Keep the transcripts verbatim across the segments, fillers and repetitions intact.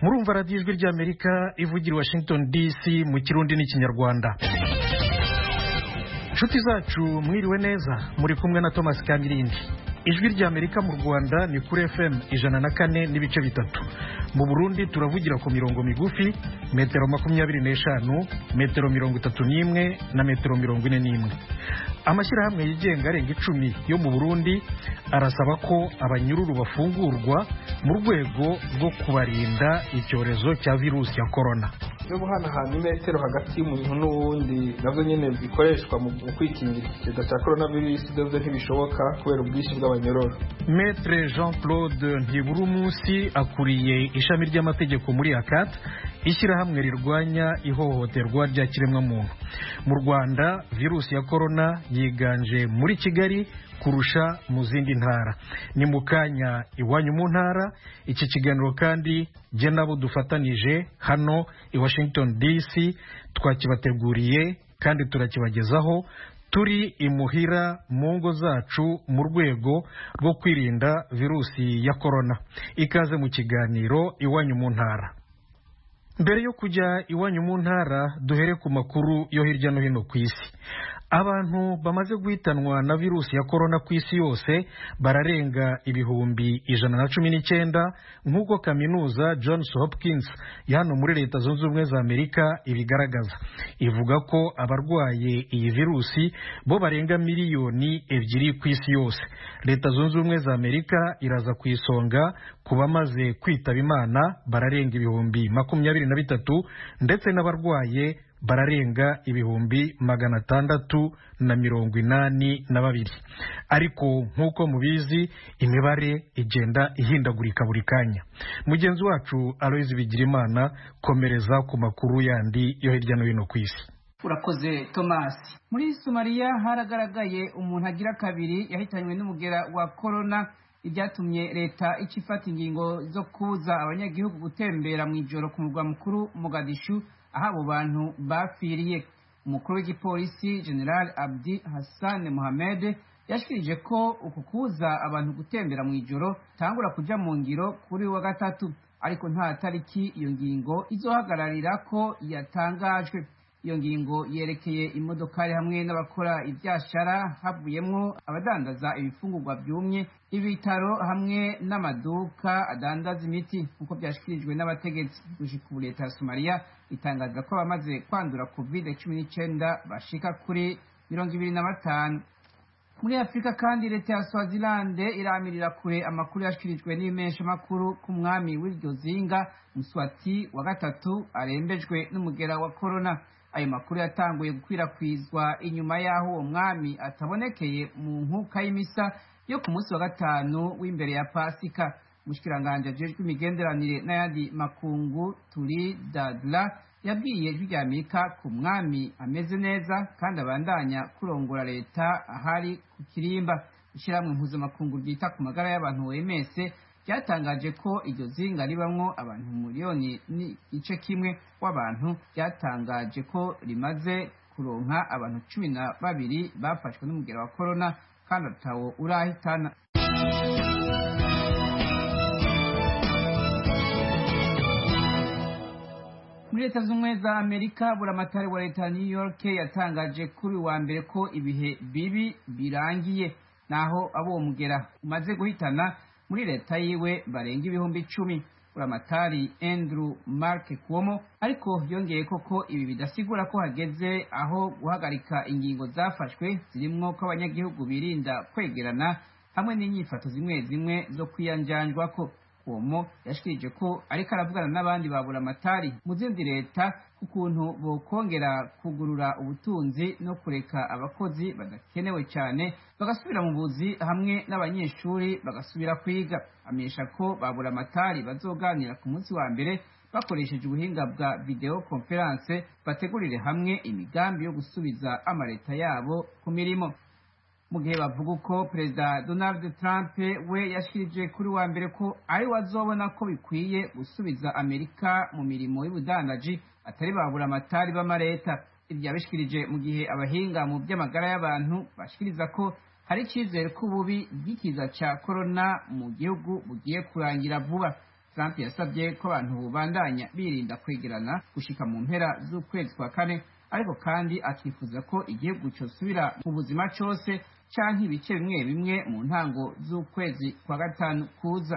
murumva radiyo ijwi ry'Amerika ivugira Washington D C mu kirundi n'ikinyarwanda. Nshuti zacu mwiriwe neza, muri kumwe na Thomas Kamilindi. Ijwi ry'Amerika mu Rwanda ni kuri F M ijana na kane n'ibice bitatu. Mu Burundi turavugira ku mirongo migufi metero makumyabiri n'eshanu, metero mirongo itatu n'imwe na metero mirongo ine n'imwe. Amashyirahamwe yigenga arenga icumi yo mu Burundi arasaba ko abanyururu bafungurwa mu rwego rwo kubarinda icyorezo cya virusi ya corona. Yo guhanahana imetero hagati y'umuntu n'uwundi navyo nyene bikoreshwa mu kwikingira ikiza cya coronavirus devyo ntibishoboka kubera ubwinshi bw'abanyororo. Maître Jean-Claude Ntiburumusi akuriye ishami ry'amategeko muri A C A T, ishyirahamwe rirwanya ihohoterwa rya kiremwamuntu. Mu Rwanda virusi ya corona yiganje muri Kigali kurusha mu zindi ntara. Ni mu kanya iwanyu mu ntara. Iki kiganiro kandi je nabo dufatanije hano i Washington D C twakibateguriye kandi turakibagezaho turi imuhira mu ngo zacu mu rwego rwo kwirinda virusi ya corona. Ikaze mu kiganiro iwanyu mu ntara. Mbere yo kujya iwanyu mu ntara, duhere ku makuru yo hirya no hino ku isi. Abantu bamaze guhitanwa na virusi ya corona ku isi yose bararenga ibihumbi ijana na cumi n'icyenda nk'uko kaminuza Johns Hopkins ya hano muri Leta Zunze Ubumwe za Amerika ibigaragaza. Ivuga ko abarwaye iyi virusi bo barenga miliyoni ebyiri ku isi yose. Leta Zunze Ubumwe za Amerika iraza ku isonga ku bamaze kwitaba Imana bararenga ibihumbi makumyabiri na bitatu ndetse n'abarwaye bararenga ibihumbi magana atandatu na mirongo inani na babiri. Ariko nk'uko mubizi imibare igenda ihindagurika buri kanya. Mugenzi wacu Aloise Bigirimana komereza ku makuru yandi yo hirya no hino ku isi. Urakoze Thomas. Muri Somalia haragaragaye umuntu agira kabiri yahitanywe n'umugera wa corona, ibyatumye leta ikifata ingingo zo kuza abanyagihugu gutembera mu ijoro ku murwa mukuru Mogadishu aho abo bantu bafiriye. Umukuru w'igipolisi General Abdi Hassan Mohamed yashikirije ko uku kuza abantu gutembera mu ijoro tangura kuja mu ngiro kuri wa gatatu, ariko nta tariki iyo ngingo izohagararira ko yatangajwe. Iyo ngingo yerekeye imodokari hamwe n'abakora ibyashara, havuyemwo abadandaza ibifungurwa byumye, ibitaro hamwe n'amaduka adandaza imiti, nk'uko byashikirijwe n'abategetsi. Gushika ubu leta ya Somalia itangaza ko abamaze kwandura covid cumi n'icyenda bashika kuri mirongo ibiri na batanu. Muri Afrika kandi leta ya Swaziland iramirira kure amakuru yashikirijwe n'imesha makuru ku mwami w'iryo zinga Mswati wa gatatu arembejwe n'umugera wa corona. Ayo makuru yatanguye gukwirakwizwa inyuma y'aho uwo mwami atabonekeye mu nkuka y'imisa yo ku munsi wa gatanu w'imbere ya Pasika. Mushikiranganje ajejwe imigenderanire n'ayandi makungu Turi Dadla yabwiye ijwi rya Amerika ku mwami ameze neza kandi abandanya kurongora leta ahari ku kirimba. Ishyirahamwe mpuzamakungu ryita ku magara y'abantu O M S ryatangaje ko iryo zinga ribamwo abantu miliyoni n'igice kimwe w'abantu, ryatangaje ko rimaze kuronka abantu cumi na babiri bafashwe n'umugera wa corona kandi atawo urahitana. Muri Leta Zunze za Amerika, buramatari wa leta New York yatangaje kuri wa mbere ko ibihe bibi birangiye, naho abo mugera umaze guhitana muri leta yiwe barenga ibihumbi icumi. Buramatari Andrew Mark Cuomo ariko yongeye koko ibi bidasigura ko hageze aho guhagarika ingingo zafashwe zirimwo ko abanyagihugu birinda kwegerana hamwe n'inyifato zimwe zimwe zo kwiyanjanjwa ko. Cuomo yashikirije ko ariko aravugana n'abandi babura amatari mu zindi leta ukuntu bokongera kugurura ubutunzi no kureka abakozi badakenewe cyane bagasubira mu buzi hamwe n'abanyeshuri bagasubira kwiga. Amenyesha ko babura amatari bazoganira ku munsi wa mbere bakoresheje ubuhinga bwa video conference bategurire hamwe imigambi yo gusubiza amaleta yabo ku mirimo. Mu gihe bavuga ko Perezida Donald Trump we yashikirije kuri wa mbere ko ari wazobona ko bikwiye gusubiza Amerika mu mirimo y'ubudandaji atari babura amatari b'amareta. Ibyo yabishikirije mu gihe abahinga mu by'amagara y'abantu bashikiriza ko hari icyizere ko ububi bw'ikiza cya corona mu gihugu bugiye kurangira vuba. Trump yasabye ko abantu bandanya birinda kwegerana gushika mu mpera z'ukwezi kwa kane, ariko kandi akifuza ko igihugu cyosubira mu buzima cyose canke ibice bimwe bimwe mu ntango z'ukwezi kwa gatanu kuza.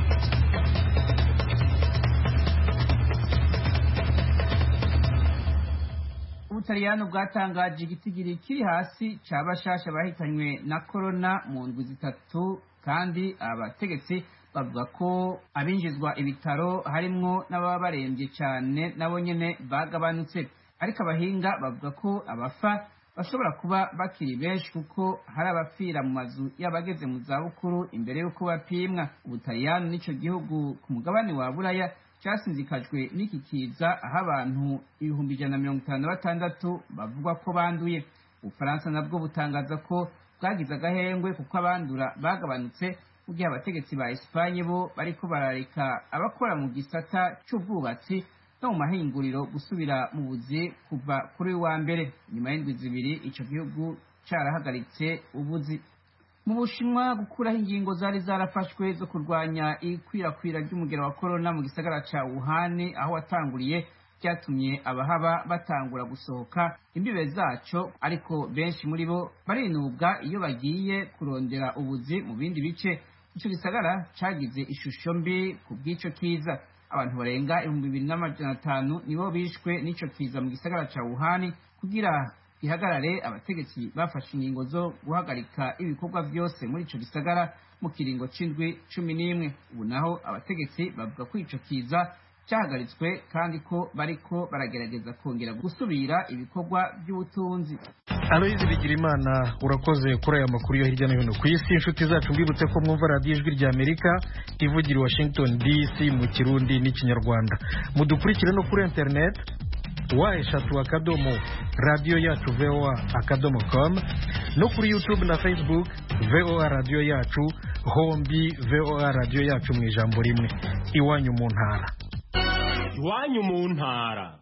Ubutaliyano bwatangaje igitigiri kiri hasi c'abashasha bahitanywe na corona mu ndwi zitatu, kandi abategetsi bavuga ko abinjizwa ibitaro harimwo n'ababa barembye cyane nabo nyene bagabanutse, ariko abahinga bavuga ko abafa bashobora kuba bakiri benshi kuko hari abapfira mu mazu y'abageze mu zabukuru imbere y'uko bapimwa. Ubutaliyano nico gihugu ku mugabane wa Buraya cyasinzikajwe n'iki kiza, aho abantu ibihumbi ijana na mirongo itanu na batandatu bavugwa ko banduye. Ubufaransa nabwo butangaza ko bwagize agahengwe kuko abandura bagabanutse, mu gihe abategetsi ba Espanye bo bariko barareka abakora mu gisata c'ubwubatsi no mu mahinguriro gusubira mu buzi kuva kuri wa mbere. Nyuma y'indwi zibiri ico gihugu carahagaritse ubuzi. Mu Bushinwa, gukuraho ingingo zari zarafashwe zo kurwanya ikwirakwira ry'umugera wa corona mu gisagara ca Wuhan aho watanguriye byatumye abahaba batangura gusohoka imbibe zaco, ariko benshi muri bo barinubwa iyo bagiye kurondera ubuzi mu bindi bice. Ico gisagara cagize ishusho mbi ku bw'ico kiza. Abantu barenga ibihumbi bibiri n'amajana atanu nibo bishwe n'ico kiza mu gisagara ca Wuhan. Kugira ihagarare, abategetsi bafashe ingingo zo guhagarika ibikorwa byose muri ico gisagara mu kiringo c'indwi cumi n'imwe. Ubu naho abategetsi bavuga ko ico kiza cyahagaritswe kandi ko bariko baragerageza kongera gusubira ibikorwa by'ubutunzi. Aloyizi Bigirimana, urakoze kuri aya makuru yo hirya no hino ku isi. Inshuti zacu, mbibutse ko mwumva radiyo ijwi rya Amerika ivugira i Washington D C mu Kirundi n'Ikinyarwanda. Mudukurikire no kuri internet wa eshatu akadomo radiyo yacu V O A akadomo com, no kuri YouTube na Facebook V O A radiyo yacu, hombi V O A radiyo yacu mu ijambo rimwe. Iwanyu mu ntara. Iwanyu mu ntara.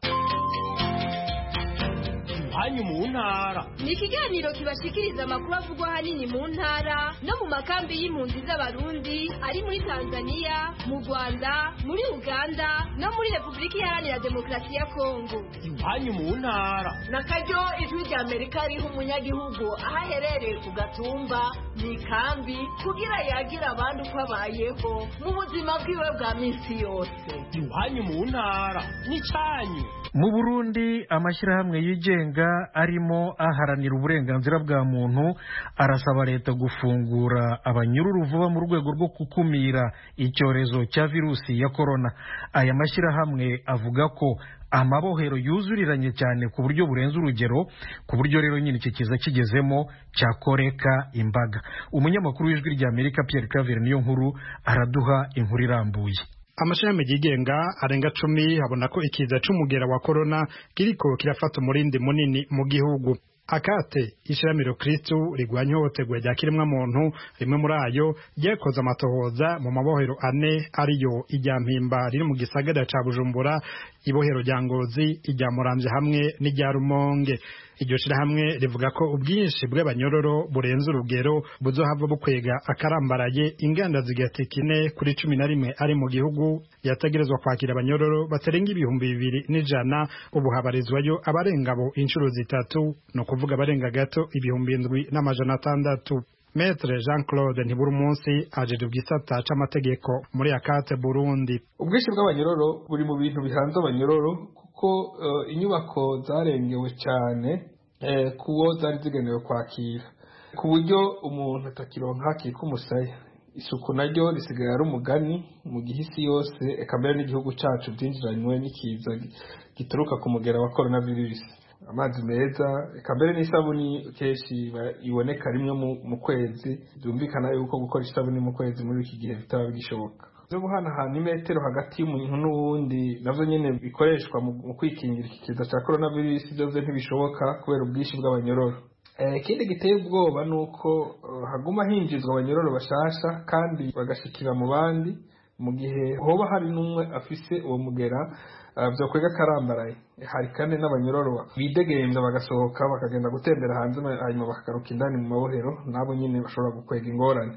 Iwanyu mu ntara ni ikiganiro kibashikiriza amakuru avugwa ahanini mu ntara no mu makambi y'impunzi z'abarundi ari muri Tanzania, mu Rwanda, muri Uganda no muri Repubulika Iharanira Demokarasi ya Kongo. Iwanyu mu ntara na karyo ijwi rya Amerika riha umunyagihugu aho aherereye ku gatumba mu ikambi kugira yagira abandi uko abayeho mu buzima bwiwe bwa minsi yose. Iwanyu mu ntara n'icyanyu. Mu Burundi, amashyirahamwe yigenga arimo aharanira uburenganzira bwa muntu arasaba leta gufungura abanyururu vuba mu rwego rwo gukumira icyorezo cya virusi ya corona. Aya mashyirahamwe avuga ko amabohero yuzuriranye cyane ku buryo burenze urugero, ku buryo rero nyine iki kiza kigezemo cyakoreka imbaga. Umunyamakuru w'ijwi rya Amerika Pierre Claver niyo nkuru araduha inkuru irambuye. Amashirahamwe yigenga arenga cumi habona ko ikiza c'umugera wa corona kiriko kirafata umurindi munini mu gihugu. Akate ishiramiro Kristo rigwanya ihohoterwa rya kiremwa muntu, rimwe muri ayo ryakoze amatohoza mu mabohero ane ariyo irya Mpimba riri mu gisagara ca Bujumbura, ibohero rya Ngozi, irya Muramvya hamwe n'irya Rumonge. Iryo shirahamwe rivuga ko ubwinshi bw'abanyororo burenze urugero buzohava bukwega akarambaraye inganda zigatekine kuri cumi na rimwe ari mu gihugu yategerezwa kwakira abanyororo batarenga ibihumbi bibiri n'ijana, ubu habarizwayo abarenga bo inshuro zitatu, no kuvuga abarenga gato ibihumbi indwi n'amajana atandatu. Maître Jean-Claude Ntiburumunsi ajeje ubwisata c'amategeko muri Akate Burundi. Ubwinshi bw'abanyororo buri mu bintu bihanze abanyororo kuko uh, inyubako zarengewe cyane eh, kuwo zari zigenewe kwakira, ku buryo umuntu atakironka hakika umusaya. Isuku naryo risigaye ari umugani mu gihe isi yose, eka mbere n'igihugu cacu byinjiranywe n'ikiza gituruka ku mugera wa coronavirus. Amazi meza, eka mbere n'isabuni kenshi iboneka rimwe mu kwezi, byumvikana yuko gukora isabuni mu kwezi muri iki gihe bitaba bigishoboka. Byo guhanahana imetero hagati y'umuntu n'uwundi navyo nyene bikoreshwa mu kwikingira iki kiza ca coronavirus, byo ntibishoboka kubera ubwinshi bw'abanyororo. Ikindi giteye ubwoba nuko uh, haguma hinjizwa abanyororo bashasha kandi bagashikira mu bandi mu gihe hoba hari n'umwe afise uwo mugera, uh, byo kwega karambaraye. Hari kandi n'abanyororo bidegemvya bagasohoka bakagenda gutembera hanze hanyuma bakagaruka indani mu mabohero, nabo nyine bashobora gukwega ingorane.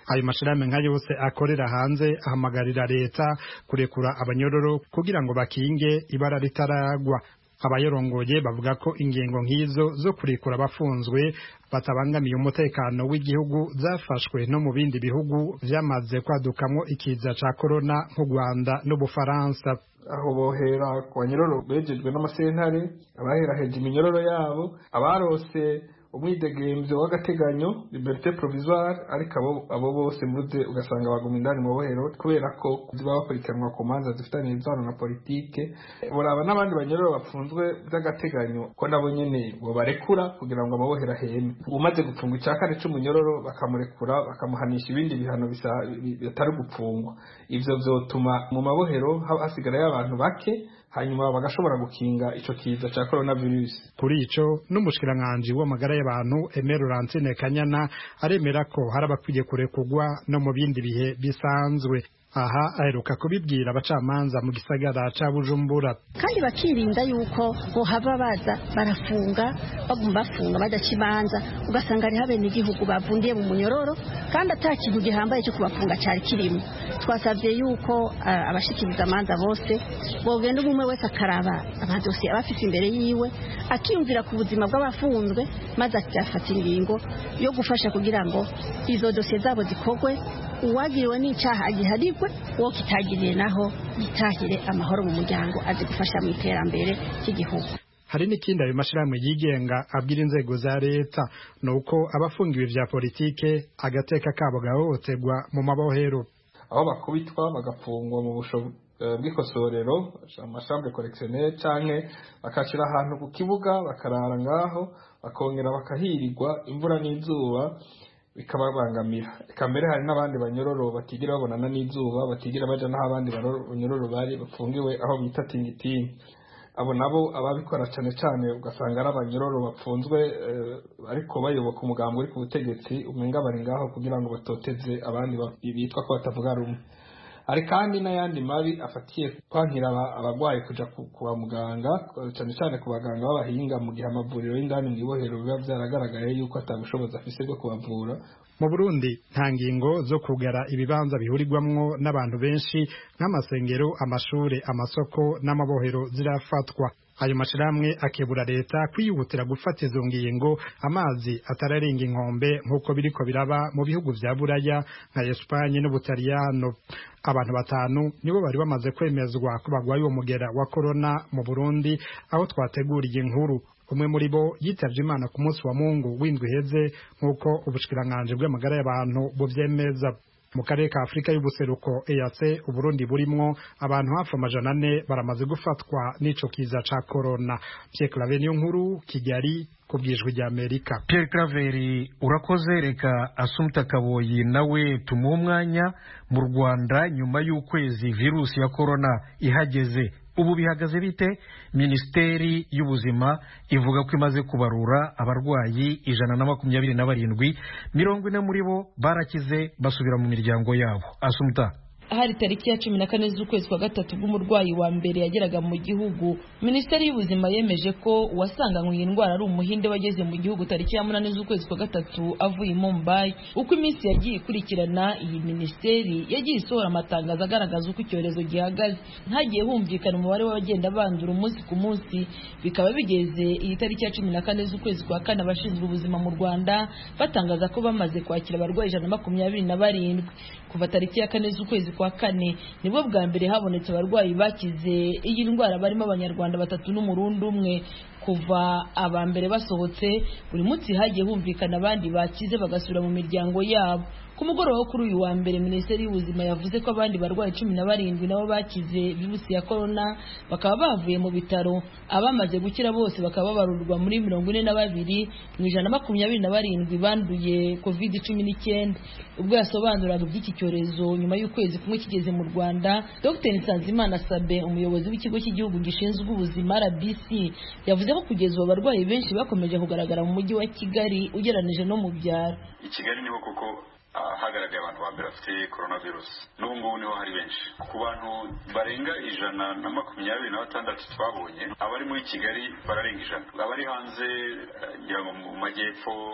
ayo mashirahamwe nka yose akorera hanze ahamagarira leta kurekura abanyororo kugira ngo bakinge ibara ritaragwa. Abayorongoye bavuga ko ingingo nk'izo zo kurekura abafunzwe batabangamiye umutekano w'igihugu zafashwe no mu bindi bihugu vyamaze kwadukamwo ikiza ca corona nk'u Rwanda n'Ubufaransa. Aho bohera ku banyororo bejejwe n'amasentare, abaheraheje iminyororo yabo, abarose umwidegemvyo w'agateganyo liberté provisoire, ariko abo abo bose muze ugasanga baguma indani mu bohero kubera ko ziba bakurikiranwa ku manza zifitanye imvano na politike. Boraba n'abandi banyororo bafunzwe by'agateganyo ko nabo nyene bo barekura kugira ngo amabohera heme. Umaze gupfungwa icakane c'umunyororo bakamurekura bakamuhanisha ibindi bihano bitari gupfungwa. Ivyo vyotuma mu mabohero hasigara y'abantu bake, hanyuma bagashobora gukinga ico kiza ca coronavirus. Kuri ico n'umushikiranganje w'amagara y'abantu Aimé Laurentine Kanyana aremera ko hari abakwiye kurekurwa no mu bindi bihe bisanzwe. Aha aheruka kubibwira abacamanza mu gisagara ca Bujumbura, kandi bakirinda yuko ngo hava baza barafunga bagumba bafunga badacibanza, ugasanga ari habe n'igihugu bavundiye mu munyororo kandi atakintu gihambaye cyo kubafunga cyari kirimo. Twasabye yuko uh, abashikiriza amanza bose bogenda umwe wese akaraba amadosiye abafite imbere yiwe akiyumvira ku buzima bw'abafunzwe, maze akafata ingingo yo gufasha kugira ngo izo dosiye zabo zikogwe, uwagiriwe n'icaha agiharigwe, uwo kitagiriye naho gitahire amahoro mu muryango azi gufasha mu iterambere cy'igihugu. Hari n'ikindi ayo mashirahamwe yigenga abwira inzego za leta, nuko abafungiwe vya politike agateka kabo gahohoterwa mu mabohero, aho bakubitwa bagafungwa mu busho bw'ikosorero amashambwe correctionnel canke bakashira ahantu ku kibuga bakarara ngaho bakongera bakahirirwa imvura n'izuba bikababangamira. Eka mbere hari n'abandi banyororo batigira babonana n'izuba, batigira baja n'aho abandi banyororo bari bafungiwe aho bita tingitingi. Abo nabo ababikora cane cane ugasanga ari abanyororo bapfunzwe uh, ariko bayoboka umugambo uri ku butegetsi, umenga bari ngaho kugira ngo batoteze abandi bitwa ko batavuga rumwe. Hari kandi n'ayandi mabi afatiye kwankira abagwaye kuja kuba muganga, cyane cyane ku baganga b'abahinga mu gihe amavuriro y'indani mu ibohero biba byaragaragaye yuko atabushobozi afise bwo kubavura. Mu Burundi nta ngingo zo kugara ibibanza bihurirwamwo n'abantu benshi nk'amasengero, amashure, amasoko n'amabohero zirafatwa. Ayo mashirahamwe akebura leta kwiyihutira gufata izo ngingo amazi atararenga inkombe nk'uko biriko biraba mu bihugu vya Buraya nka Espanye n'Ubutaliyano. Abantu batanu nibo bari bamaze kwemezwa ko bagwaye uwo mugera wa corona mu Burundi, aho twateguriye inkuru. Umwe muri bo yitavye Imana ku munsi wa Mungu w'indwi heze nk'uko ubushikiranganje bw'amagara y'abantu buvyemeza. Mu karere ka Afrika y'ubuseruko E A C Uburundi burimwo abantu hafi amajana ane baramaze gufatwa n'ico kiza ca corona. Pierre Claver niyo nkuru, Kigali ku bwijwi rya Amerika. Pierre Claver urakoze. Reka Assumpta Kaboyi nawe tumuha umwanya. Mu Rwanda nyuma y'ukwezi virusi ya corona ihageze, ubu bihagaze bite? Minisiteri y'Ubuzima ivuga ko imaze kubarura abarwayi ijana na makumyabiri na barindwi, mirongo ine muri bo barakize basubira mu miryango yabo. Assumpta. Hari tariki ya cumi na kane z'ukwezi kwa gatatu bw'umurwayi wa mbere yageraga mu gihugu, Minisiteri y'Ubuzima yemeje ko uwasanganywe iyi ndwara ari umuhinde wageze mu gihugu tariki ya munani z'ukwezi kwa gatatu avuye i Mumbai. Uko iminsi yagiye ikurikirana, iyi minisiteri yagiye isohora amatangazo agaragaza uko icyorezo gihagaze. Ntagiye humvikana umubare w'abagenda bandura umunsi ku munsi, bikaba bigeze iyi tariki ya cumi na kane z'ukwezi kwa kane abashinzwe ubuzima mu Rwanda batangaza ko bamaze kwakira abarwayi ijana na makumyabiri na barindwi. Kuva tariki ya kane z'ukwezi kwa kane nibwo bwa mbere habonetse abarwayi bakize iyi ndwara barimo abanyarwanda batatu n'umurundi umwe. Kuva aba mbere basohotse, buri munsi hagiye humvikana abandi bakize bagasubira mu miryango yabo. Ku mugoroba kuri uyu wa mbere, Minisiteri y'Ubuzima yavuze ko abandi barwayi cumi na barindwi nabo bakize virusi ya corona bakaba bavuye mu bitaro. Abamaze gukira bose bakaba babarurwa muri mirongo ine na babiri mu ijana na makumyabiri na barindwi banduye covid cumi n'icyenda. Ubwo yasobanuraga iby'iki cyorezo nyuma y'ukwezi kumwe kigeze mu Rwanda, Dr Nsanzimana Sabe, umuyobozi w'ikigo cy'igihugu gishinzwe ubuzima R B C, yavuze ko kugeza ubu abarwayi benshi bakomeje kugaragara mu mujyi wa Kigali ugeranije no mu byaro. I Kigali niho koko hagaragaye abantu ba mbere bafite coronavirus, n'ubu ngubu niho hari benshi. Ku bantu barenga ijana na makumyabiri na batandatu twabonye, abari muri Kigali bararenga ijana, abari hanze ngira ngo mu majyepfo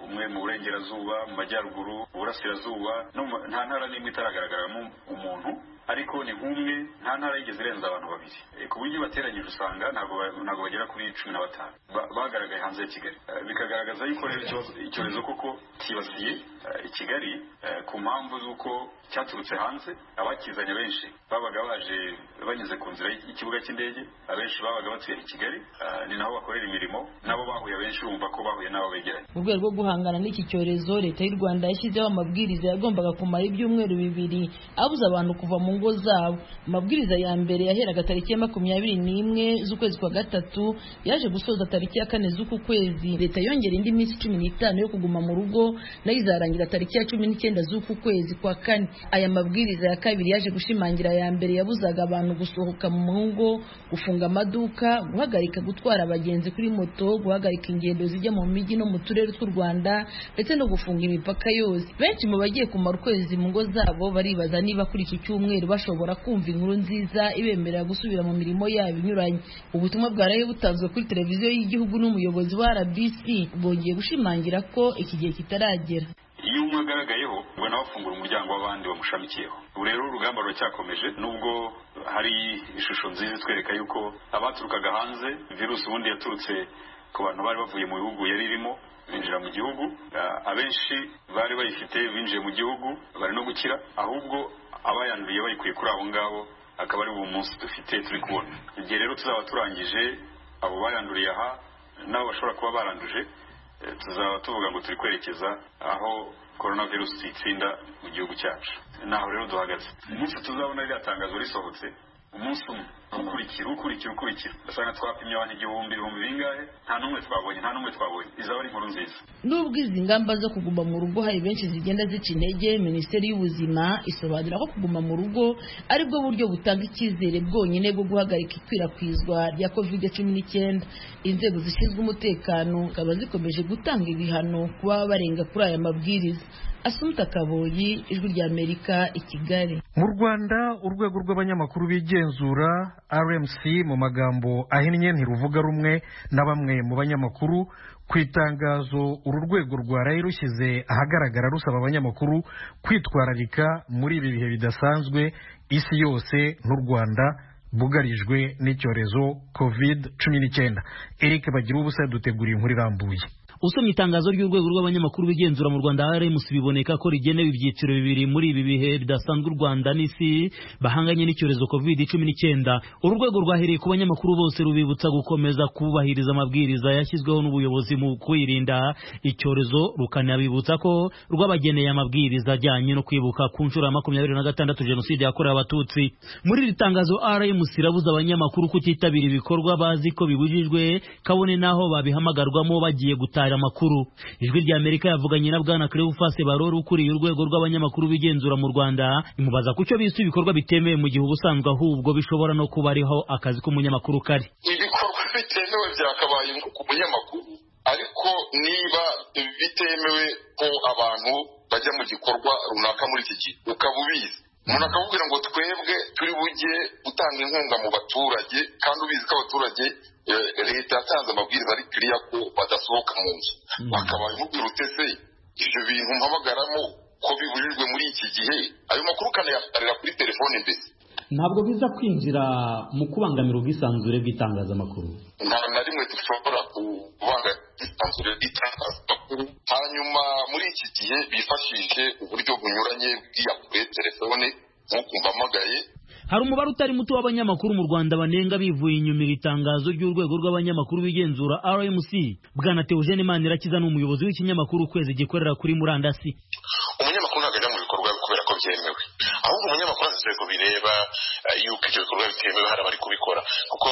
umwe mu burengerazuba, mu majyaruguru, uburasirazuba, nta ntara n'imwe itaragaragara umuntu, ariko ni nk'umwe, nta ntara yigeze irenza abantu babiri, ku buryo bateranyije usanga ntabwo bagera kuri cumi na batanu bagaragaye hanze ya Kigali. Bikagaragaza yuko rero icyorezo koko kibasiye i Kigali ku mpamvu z'uko cyaturutse hanze. Abakizanye benshi babaga baje banyuze ku nzira y'ikibuga cy'indege, abenshi babaga batuye i Kigali, ni naho bakorera imirimo, nabo bahuye abenshi bumva ko bahuye n'abo begeranye. Mu rwego rwo guhangana n'iki cyorezo, leta y'u Rwanda yashyizeho amabwiriza yagombaga kumara ibyumweru bibiri abuza abantu kuva mu ngo zabo. Amabwiriza ya mbere yaheraga tariki ya makumyabiri n'imwe z'ukwezi kwa gatatu yaje gusoza tariki ya kane z'uku kwezi. Leta yongera indi minsi cumi n'itanu yo kuguma mu rugo, nayo izarangira tariki ya cumi n'icyenda z'uku kwezi kwa kane. Aya mabwiriza ya kabiri yaje gushimangira ya mbere yabuzaga abantu gusohoka mu ngo, gufunga amaduka, guhagarika gutwara abagenzi kuri moto, guhagarika ingendo zijya mu mijyi no mu turere tw'u Rwanda, ndetse no gufunga imipaka yose. Benshi mu bagiye kumara ukwezi mu ngo zabo baribaza niba kuri iki cyumweru bashobora kumva inkuru nziza ibemerera gusubira mu mirimo yabo inyuranye. Ubutumwa bwaraye butanzwe kuri televiziyo y'igihugu n'umuyobozi wa R B C bwongeye gushimangira ko iki gihe kitaragera. Iyo umwe agaragayeho ngo nawe afungura umuryango w'abandi bamushamikiyeho. Ubu rero urugamba ruracyakomeje, nubwo hari ishusho nziza itwereka yuko abaturukaga hanze virusi ubundi yaturutse ku bantu bari bavuye mu bihugu yari irimo binjira mu gihugu, abenshi bari bayifite binjiye mu gihugu bari no gukira, ahubwo abayanduye bayikuye kuri abo ngabo akaba ari uwo munsi dufite turi kubona. Igihe rero tuzaba turangije abo bayanduriye aha nabo bashobora kuba baranduje, tuzaba tuvuga ngo turi kwerekeza aho coronavirus itsinda mu gihugu cyacu. Naho rero duhagaze. Umunsi tuzabona ririya tangazo risohotse, umunsi umwe ukurikira ukurikira ukurikira basanga twapimye abantu igihumbi ibihumbi bingahe, nta n'umwe twabonye nta n'umwe twabonye izaba ari inkuru nziza. Nubwo izi ngamba zo kuguma mu rugo hari benshi zigenda zica intege, Minisiteri y'Ubuzima isobanura ko kuguma mu rugo aribwo buryo butanga icyizere bwonyine bwo guhagarika ikwirakwizwa rya covid cumi n'icyenda. Inzego zishinzwe umutekano zikaba zikomeje gutanga ibihano kuba barenga kuri aya mabwiriza. Asumta Kaboyi, Ijwi rya Amerika, i Kigali. Mu Rwanda urwego rw'abanyamakuru bigenzura R M C mu magambo ahinnye ntiruvuga rumwe na bamwe mu banyamakuru ku itangazo uru rwego rwaraye rushyize ahagaragara rusaba abanyamakuru kwitwararika muri ibi bihe bidasanzwe isi yose n'u Rwanda bugarijwe n'icyorezo covid cumi n'icyenda. Eric Bagira ubusa duteguriye inkuru irambuye. Usomye itangazo ry'urwego rw'abanyamakuru bigenzura mu Rwanda R M C biboneka ko rigenewe ibyiciro bibiri muri ibi bihe bidasanzwe u Rwanda n'isi bahanganye n'icyorezo covid cumi n'icyenda. Uru rwego rwahereye ku banyamakuru bose rubibutsa gukomeza kubahiriza amabwiriza yashyizweho n'ubuyobozi mu kwirinda icyorezo, rukanabibutsa ko rwabageneye amabwiriza ajyanye no kwibuka ku nshuro ya makumyabiri na gatandatu jenoside yakorewe abatutsi. Muri iri tangazo R M C irabuza abanyamakuru kutitabira ibikorwa bazi ko bibujijwe, kabone naho babihamagarwamo bagiye gutara amakuru. Ijwi rya Amerika yavuganye na Bwana Cleophas Barore ukuriye urwego rw'abanyamakuru bigenzura mu Rwanda, imubaza ku cyo bise ibikorwa bitemewe mu gihe ubusanzwe ahubwo bishobora no kuba ariho akazi k'umunyamakuru kari. Ibikorwa bitemewe byakabaye ku munyamakuru, ariko niba bitemewe ko abantu bajya mu gikorwa runaka muri iki gihe ukaba ubizi, umuntu akakubwira ngo twebwe turi bujye gutanga inkunga mu baturage, kandi ubizi ko abaturage leta yatanze amabwiriza ari kiriya ko badasohoka mu nzu, bakabaye mubwira utese ibyo bintu mpamagaramo ko bibujijwe muri iki gihe, ayo makuru ukanayakarira kuri telefone mbese ntabwo biza kwinjira mu kubangamira ubwisanzure bw'itangazamakuru. nta na rimwe dushobora kubangamira ubwisanzure bw'itangazamakuru. Hanyuma muri iki gihe bifashishije uburyo bunyuranye bw'iyakure telefone nk'uko mbamagaye. Hari umubare utari muto w'abanyamakuru mu Rwanda banenga bivuye inyuma iri tangazo ry'urwego rw'abanyamakuru bigenzura R M C. Bwana Theogene Manirakiza ni umuyobozi w'ikinyamakuru Ukwezi gikorera kuri murandasi. Umunyamakuru ntabwo ajya mu bikorwa kubera ko byemewe, ahubwo umunyamakuru azi ko bireba yuko ibyo bikorwa bitemewe hari abari kubikora, kuko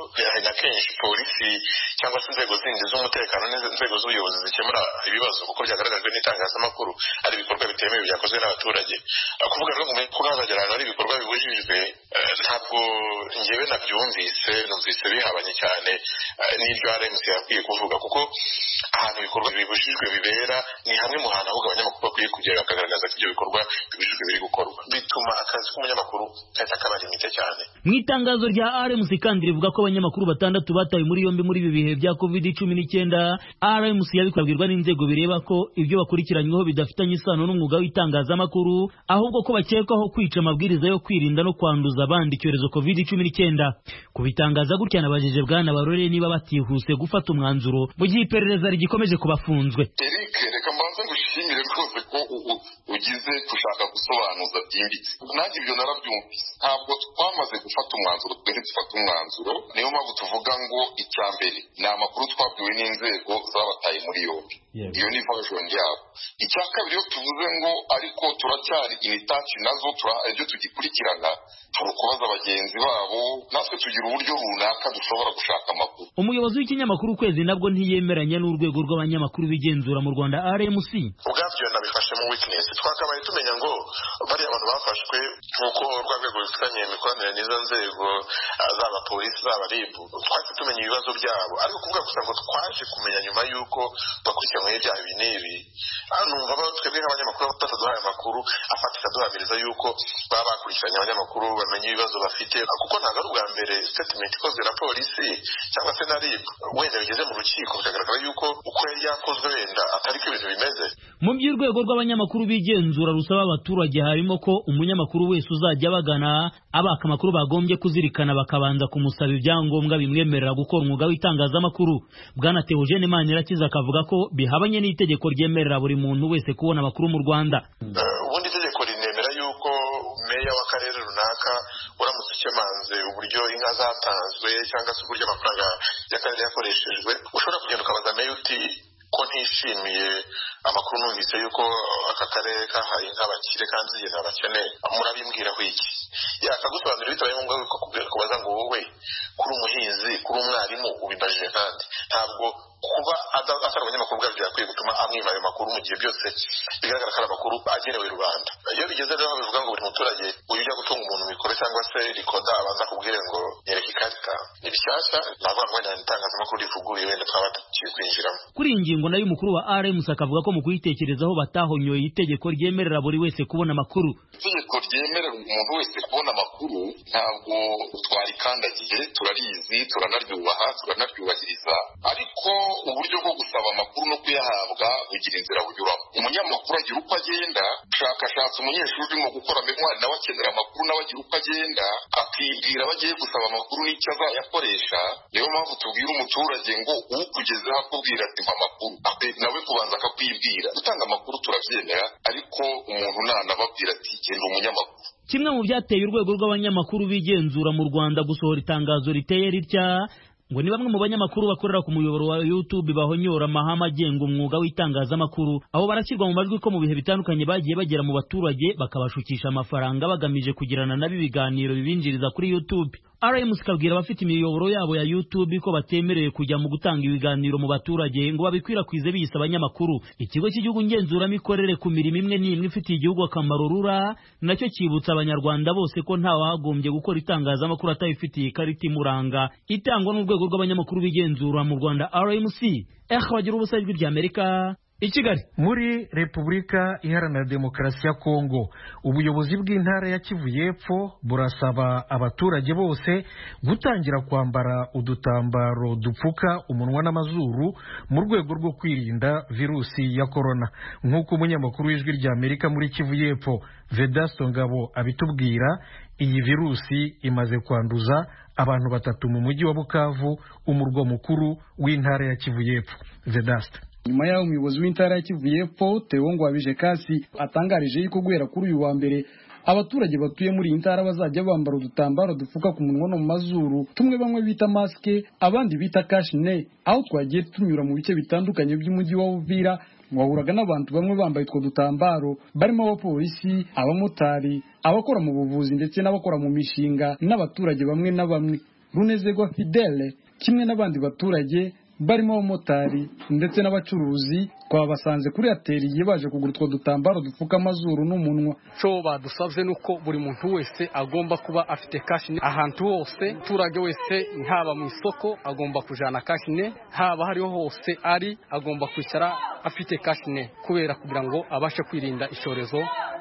na kenshi polisi cyangwa se inzego zindi z'umutekano n'inzego z'ubuyobozi zikemura ibibazo kuko byagaragajwe n'itangazamakuru ari ibikorwa bitemewe byakozwe n'abaturage. Kuvuga ngo umunyamakuru hazagera ahantu hari ibikorwa bibujijwe, ntabwo njyewe nabyumvise, numvise bihabanye cyane n'ibyo R M C yakwiye kuvuga, kuko ahantu ibikorwa bibujijwe bibera ni hamwe mu hantu ahubwo abanyamakuru bakwiye kugera bakagaragaza ko ibyo bikorwa bibujijwe biri gukorwa. bituma akazi k'umunyamakuru kahita kaba limite cyane. Mu itangazo rya R M C kandi rivuga ko abanyamakuru batandatu batawe muri yombi muri ibi bihe bya covid cumi n'icyenda. R M C yabikabwirwa n'inzego bireba ko ibyo bakurikiranyweho bidafitanye isano n'umwuga w'itangazamakuru, ahubwo ko bakekwaho kwica amabwiriza yo kwirinda no kwanduza abandi icyorezo covid cumi n'icyenda. Kubitangaza gutya nabajije Bwana Barore niba batihuse gufata umwanzuro mu gihe iperereza rigikomeje kubafunzwe. Eric, reka mbanze gushimire rwose ko ugize gushaka gusobanuza byimbitse. Nanjye ibyo narabyumvise. Ntabwo twamaze gufata umwanzuro, twese dufata umwanzuro. Niyo mpamvu tuvuga ngo icya mbere ni amakuru twabwiwe n'inzego zabataye muri yombi. Iyo ni version yabo. Icya kabiri yo tuvuze ngo ariko turacyari initaci nazo ibyo tugikurikirana turukubaza bagenzi babo, natwe tugira uburyo runaka dushobora gushaka amakuru. Umuyobozi w'ikinyamakuru Ukwezi nabwo ntiyemeranya n'urwego rw'abanyamakuru bigenzura mu Rwanda R M C. Ubwabyo nabifashe mu weakness. Twakabaye tumenya ngo bari abantu bafashwe kuko urwego rufitanye imikoranire n'izo nzego zaba polisi zaba R I B. Twahise tumenya ibibazo byabo, ariko kuvuga gusa ngo twaje kumenya nyuma y'uko bakurikiranyweho ibyaha ibi n'ibi. Numva ba twebwe nk'abanyamakuru bataduhaye amakuru afatika duhamiriza y'uko baba bakurikiranye abanyamakuru bamenye ibibazo bafite, kuko ntabwo ari ubwa mbere statement ikozwe na polisi cyangwa se na R I B wenda bigeze mu rukiko bikagaragara y'uko uko yari yakozwe wenda atari ko ibintu bimeze. Mu by'urwego rw'abanyamakuru bigenzura rusaba abaturage harimo ko umunyamakuru wese uzajya bagana abaka amakuru bagombye kuzirikana bakabanza kumusaba ibyangombwa bimwemerera gukora umwuga w'itangazamakuru. Bwana Theogene Manirakiza akavuga ko bihabanye n'itegeko ryemerera buri muntu wese kubona amakuru mu Rwanda. Ubundi itegeko rinemera yuko meya w'akarere runaka uramutse ukemanze uburyo inka zatanzwe cyangwa se uburyo amafaranga y'akarere yakoreshejwe, ushobora kugenda ukabaza meya uti ko ntishimiye amakuru numvise yuko aka karere kahaye inka abakire kandi zigenda abakeneye, murabimbwiraho iki? Yakagusobanurira bitabaye ngombwa ko kubaza ngo wowe kuri umuhinzi kuri umwarimu ubimbajije kandi ntabwo kuba atari abanyamakuru bwabyo yakwiye gutuma amwima ayo makuru mu gihe byose bigaragara ko ari amakuru agenewe rubanda. Iyo bigeze rero bivuga ngo buri muturage ujya gutunga umuntu mikoro cyangwa se rikoda abanza kubwire ngo nyereka ikarita, ni bishyashya navuga ngo wenda itangazamakuru rivuguruye wenda twaba tugiye kwinjiramo. Kuri iyi ngingo nayo umukuru wa R M C akavuga ko mu kuyitekerezaho batahonyoye itegeko ryemerera buri wese kubona amakuru. Itegeko ryemerera umuntu wese kubona amakuru ntabwo twarikandagiye, turarizi, turanaryubaha, turanaryubahiriza, ariko uburyo bwo gusaba amakuru no kuyahabwa bugira inzira bunyuramo. Umunyamakuru agira uko agenda, ushakashatse umunyeshuri urimo gukora memoire nawe akenera amakuru nawe agira uko agenda, akibwira abo agiye gusaba amakuru n'icyo azayakoresha. Niyo mpamvu tubwira umuturage ngo ukugezeho akubwira ati mpa amakuru, nawe kubanza akakwibwira. Gutanga amakuru turabyemera, ariko umuntu nanababwira ati genda umunyamakuru. Kimwe mu byateye urwego rw'abanyamakuru bigenzura mu Rwanda gusohora itangazo riteye ritya ngo ni bamwe mu banyamakuru bakorera ku muyoboro wa YouTube bahonyora amahame agenga umwuga w'itangazamakuru, aho barashyirwa mu majwi ko mu bihe bitandukanye bagiye bagera mu baturage bakabashukisha amafaranga bagamije kugirana nabo ibiganiro bibinjiriza kuri YouTube. R M C kabwira abafite imiyoboro yabo ya YouTube ko batemerewe kujya mu gutanga ibiganiro mu baturage ngo babikwirakwize biyisa abanyamakuru. Ikigo cy'igihugu ngenzuramikorere ku mirimo imwe n'imwe ifitiye igihugu akamaro rura nacyo cyibutsa abanyarwanda bose ko nta wagombye gukora itangazamakuru atayifitiye ikarita imuranga itangwa n'urwego rw'abanyamakuru bigenzura mu Rwanda R M C. Eh bagira ubusa ijwi ry'Amerika i Kigali. Muri Repubulika Iharanira Demokarasi ya Kongo, ubuyobozi bw'intara ya Kivu y'Epfo burasaba abaturage bose gutangira kwambara udutambaro dupfuka umunwa n'amazuru mu rwego rwo kwirinda virusi ya korona. Nk'uko umunyamakuru w'ijwi ry'Amerika muri Kivu y'Epfo Vedasto Ngabo abitubwira, iyi virusi imaze kwanduza abantu batatu mu mujyi wa Bukavu, umurwa mukuru w'intara ya Kivu y'Epfo. Vedasto: nyuma y'aho umuyobozi w'intara ya Kivu y'Epfo Theo Ngwabije Kasi atangarije yuko guhera kuri uyu wa mbere abaturage batuye muri iyi ntara bazajya bambara udutambaro dupfuka ku munwa no mu mazuru, tumwe bamwe bita maske abandi bita kashine. Aho twagiye tunyura mu bice bitandukanye by'umujyi wa Uvira, mwahuraga n'abantu bamwe bambaye utwo dutambaro barimo abapolisi, abamotari, abakora mu buvuzi ndetse n'abakora mu mishinga n'abaturage bamwe na bamwe. Runezerwa Fidele kimwe n'abandi baturage barimo abamotari ndetse n'abacuruzi twabasanze kuri atelier baje kugura utwo dutambaro dupfuka amazuru n'umunwa. Cyo badusavye nuko buri muntu wese agomba kuba afite kashine ahantu hose, turage wese ntaba mu isoko agomba kujana kashine, haba hariho hose ari agomba kwicara afite kashine kubera kugira ngo abashe kwirinda ishorezo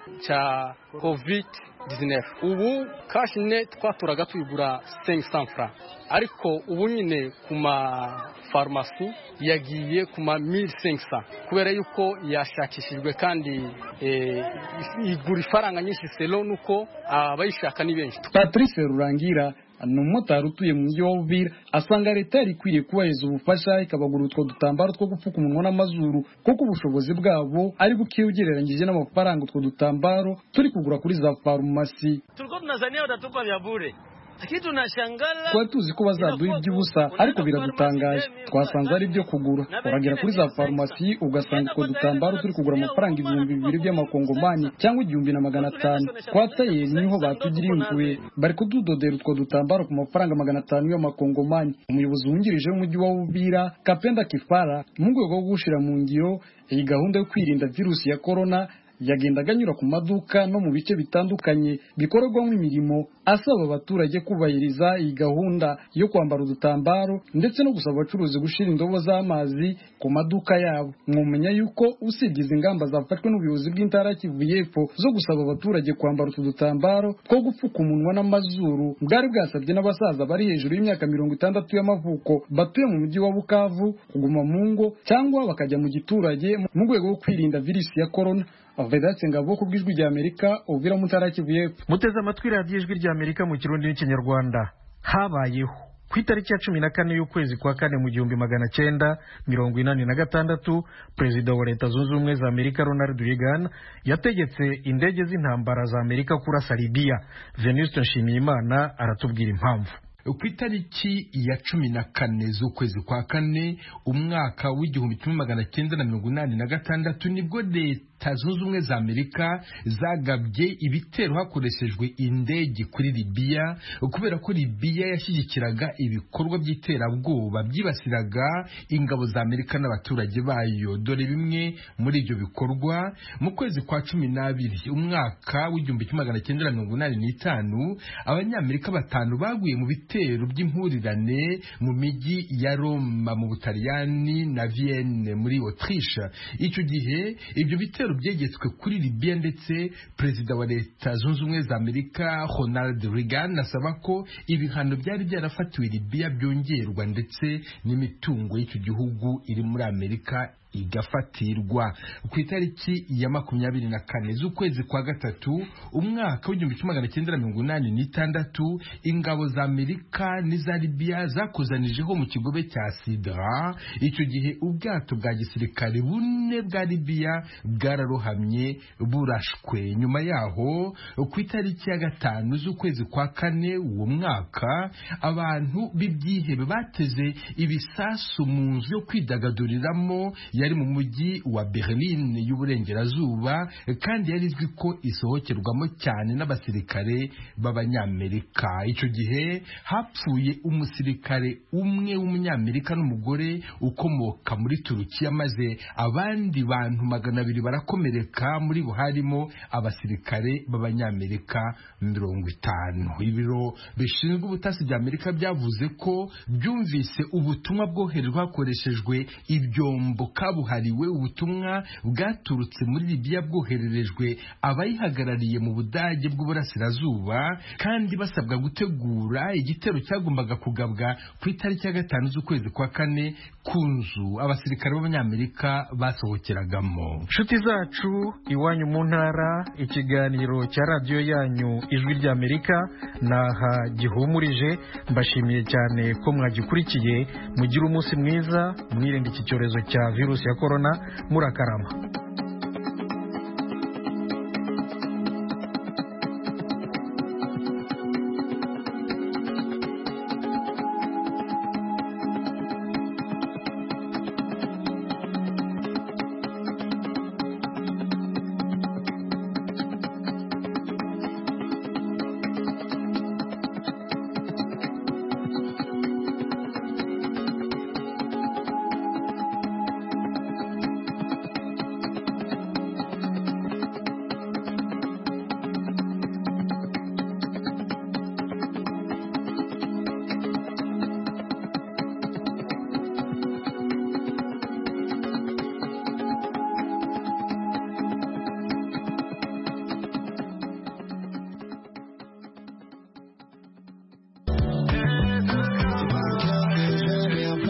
cya covid dizinefu. ubu kashine twaturaga tuyigura cinq cents francs, ariko ubu nyine ku ma farumasi yagiye ku ma mille cinq cents kubera yuko yashakishijwe kandi eh, igura ifaranga nyinshi selo nuko abayishaka ni benshi. Patrice Rurangira ni umumotari utuye mu mujyi wa Uvira, asanga leta yari ikwiriye kubahiriza ubufasha ikabagura utwo dutambaro two gupfuka umunwa n'amazuru kuko ubushobozi bwabo ari buke ugereranyije n'amafaranga utwo dutambaro turi kugura kuri za farumasi. Tulikuwa tunazania watatupa vya bure, lakini tunashangala twari tuzi ko bazaduha iby'ubusa, ariko biradutangaje twasanze ari byo kugura. Uragera kuri za farumasi ugasanga utwo dutambaro turi kugura amafaranga ibihumbi bibiri by'amakongomani cyangwa igihumbi na magana atanu. Twataye niho batugiriye impuhwe, bari kududodera utwo dutambaro ku mafaranga magana atanu y'amakongomani. Umuyobozi wungirije w'umujyi wa Uvira Kapenda Kifara, mu rwego rwo gushira mu ngiro iyi gahunda yo kwirinda virusi ya corona, yagendaga anyura ku maduka no mu bice bitandukanye bikorerwamo imirimo, asaba abaturage kubahiriza iyi gahunda yo kwambara udutambaro ndetse no gusaba abacuruzi gushira indobo z'amazi ku maduka yabo. Mwumenya yuko usibye izi ngamba zafashwe n'ubuyobozi bw'intara Kivu y'Epfo zo gusaba abaturage kwambara utu dutambaro two gupfuka umunwa n'amazuru, bwari bwasabye n'abasaza bari hejuru y'imyaka mirongo itandatu y'amavuko batuye mu mujyi wa Bukavu kuguma mu ngo cyangwa bakajya mu giturage mu rwego rwo kwirinda virusi ya corona. Vedatse Ngabo ku bw'ijwi rya Amerika, Uvira mu ntara Kivu y'Epfo. Muteze amatwi radiyo ijwi rya Amerika mu Kirundi n'Ikinyarwanda. Habayeho ku itariki ya cumi na kane y'ukwezi kwa kane mu gihumbi magana cyenda mirongo inani na gatandatu, perezida wa Leta Zunze Ubumwe za Amerika Ronald Reagan yategetse indege z'intambara za Amerika kurasa Libya. Venuste Nshimiyimana aratubwira impamvu. Ku itariki ya cumi na kane z'ukwezi kwa kane umwaka w'igihumbi kimwe magana cyenda na mirongo inani na gatandatu nibwo Leta Zunze Ubumwe za Amerika zagabye ibitero hakoreshejwe indege kuri Libya, kubera ko Libya yashyigikiraga ibikorwa by'iterabwoba byibasiraga ingabo za Amerika n'abaturage bayo. Dore bimwe muri ibyo bikorwa: mu kwezi kwa cumi n'abiri umwaka w'igihumbi kimwe magana cyenda na mirongo inani n'itanu abanyamerika batanu baguye mu bitero by'impurirane mu mijyi ya Roma mu Butaliyani na Vienne muri Autriche. Icyo gihe ibyo bitero byegetswe kuri Libya, ndetse perezida wa Leta Zunze Ubumwe za Amerika Ronald Reagan asaba ko ibihano byari byarafatiwe Libya byongerwa ndetse n'imitungo y'icyo gihugu iri muri Amerika igafatirwa. Ku itariki ya makumyabiri na kane z'ukwezi kwa gatatu umwaka w'igihumbi kimwe magana cyenda na mirongo inani n'itandatu ingabo za Amerika n'iza Libya zakozanijeho mu kigobe cya Sidra. Icyo gihe ubwato bwa gisirikare bune bwa Libya bwararohamye burashwe. Nyuma yaho ku itariki ya gatanu z'ukwezi kwa kane uwo mwaka abantu b'ibyihebe bateze ibisasu mu nzu yo kwidagaduriramo yari mu mujyi wa Berlin y'uburengerazuba, kandi yari izwi ko isohokerwamo cyane n'abasirikare b'abanyamerika. Icyo gihe hapfuye umusirikare umwe w'umunyamerika n'umugore ukomoka muri Turukiya, maze abandi bantu magana abiri barakomereka, muri bo harimo abasirikare b'abanyamerika mirongo itanu. Ibiro bishinzwe ubutasi bya Amerika byavuze ko byumvise ubutumwa bwoherezwa hakoreshejwe ibyombo kabuhariwe. Ubutumwa bwaturutse muri Libya bwohererejwe abayihagarariye mu Budage bw'uburasirazuba, kandi basabwa gutegura igitero cyagombaga kugabwa ku itariki ya gatanu z'ukwezi kwa kane ku nzu abasirikare b'abanyamerika basohokeragamo. Nshuti zacu, iwanyu mu ntara, ikiganiro cya radiyo yanyu ijwi rya Amerika naha gihumurije. Mbashimiye cyane ko mwagikurikiye. Mugire umunsi mwiza, mwirinde iki cyorezo cya virusi ya corona. Murakarama.